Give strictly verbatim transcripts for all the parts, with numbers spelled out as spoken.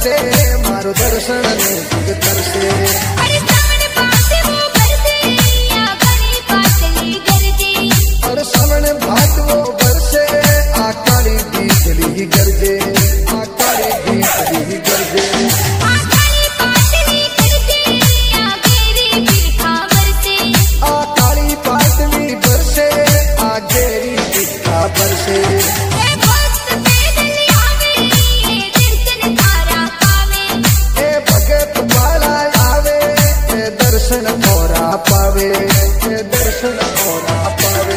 तरसे मारो दर्शन ने शिव तरसे। अरे सावन भाद वो बरसे या काली पाटली गरजे। और सावन भाद वो बरसे आ काली बीतली गरजे, आ काली बीतली गरजे। आ काली पाटली गरजे या गेरी बिरखा बरसे। आ काली पाटली बरसे आ गेरी बिरखा बरसे। ए भक्त पैदल आवे ए दर्शन थारा पावे। ए भगत वाला आवे ए दर्शन थोड़ा पावे, ए दर्शन थोड़ा पावे।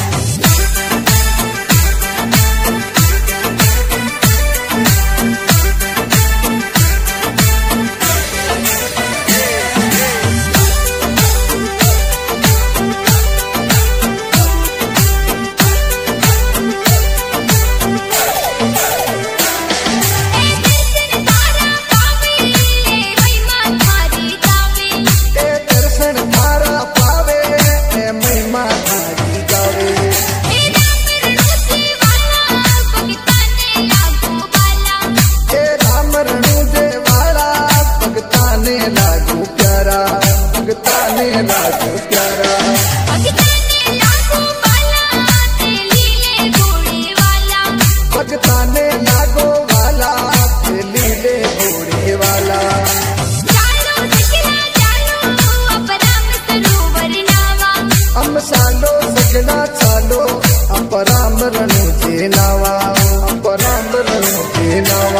ए दर्शन थारा पावे ए महिमा थारी गावे। ए दर्शन थारा पावे ए महिमा थारी गावे। ए राम रणुजे वाला भगताने लागू बाला। ए राम रणुजे वाला भगताने लागू प्यारा, भगताने लागू प्यारा। भगताने लागू बाला ते लीले घोड़े वाला। भगताने लागो वाला ते लीले घोड़े वाला। चालो सखना चालो अपराम सरोवर नावा। हम सालो सजना चालो अपराम रणुजे नावा, अपराम रणुजे नावा।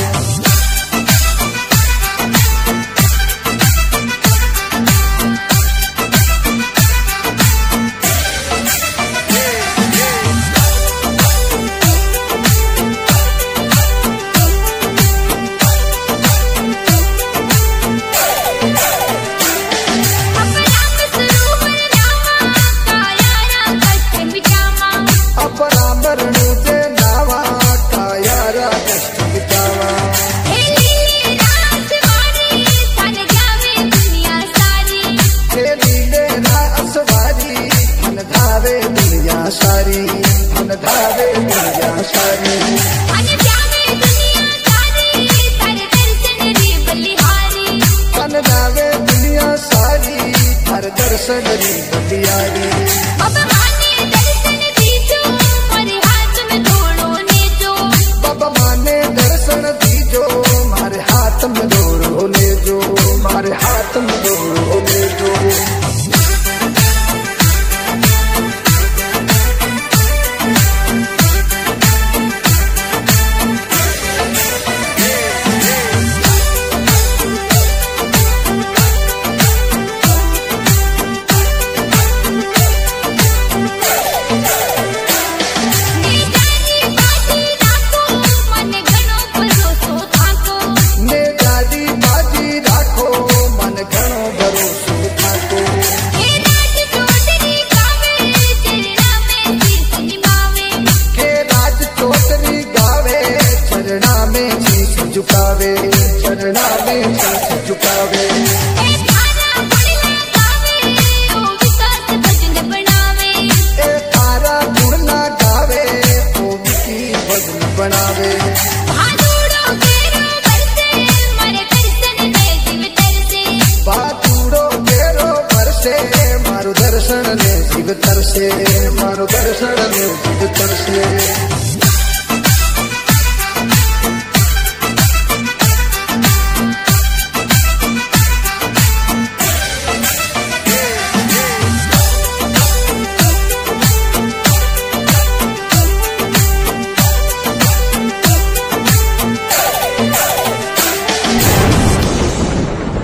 अपराम सरोवर नावा कायारा कष्ट मिटावा। अपराम रणुजे नावा कायारा कष्ट मिटावा। हे लीले राजवारी तन जावे दुनिया सारी। हे लीले ना असवारी धन धावे दुनिया सारी, धन धावे दुनिया सारी। अन जावे दुनिया सारी तर दर्शन रे बलिहारी। धन धावे दुनिया सारी हर दर्शन री बलियारी। अब माने दर्शन दीजो मारे हाथ में धोड़ो नेजो। बाबा माने दर्शन दीजो मारे हाथ में दौड़ो ले जो, मारे हाथ में दौड़ो ले जो। नेजानी बाजी राखो मन घणो भरोसो थाको। ने दादी बाजी राखो मन घणो भरोसो थाको। हे राज चौधरी गावे चरणा में शीश निभावे। के राज चौधरी गावे चरणा में शीश झुकावे, चरणा में शीश झुकावे। हे थारा गुणला गावे ओ विकास भजन बनावे। ए तारा गुण ना गावे ओ विकी भजन बनावे। भादुड़ो केरो बरसे मारे दर्शन ने शिव तरसे। बातूड़ो केरो बरसे मारो दर्शन ने शिव तरसे, मारो दर्शन ने शिव तरसे।